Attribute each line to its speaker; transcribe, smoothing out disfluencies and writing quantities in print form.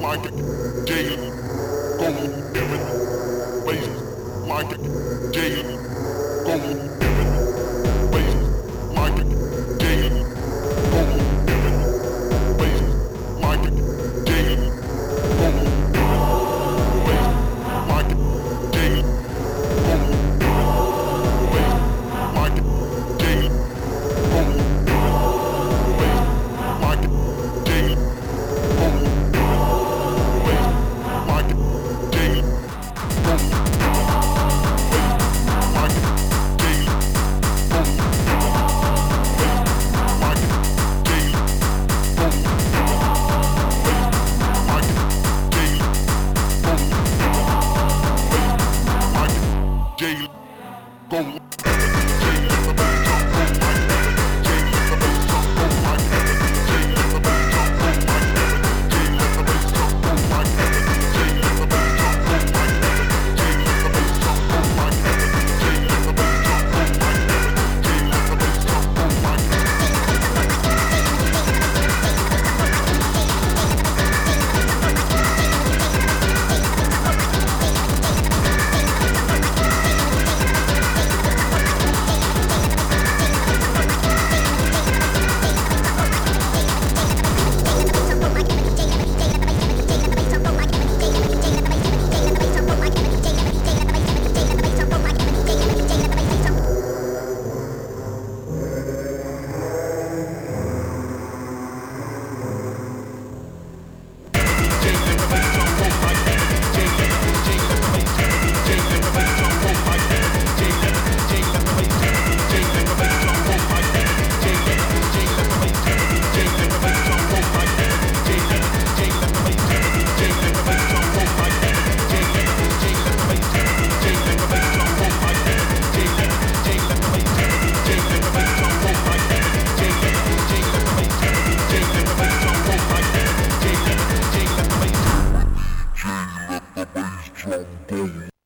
Speaker 1: like it, Jay, go every bass, like it, Jay, go every bass, like it, Jay, go every bass, like it, Jay, go bass, like it, Jay, go bass, like it, Jay, go bass, like it, Jay, go like it, Jay, go like it, Jay, go like it, Jay, go like it, Jay, go like it, Jay, go. Drum boom.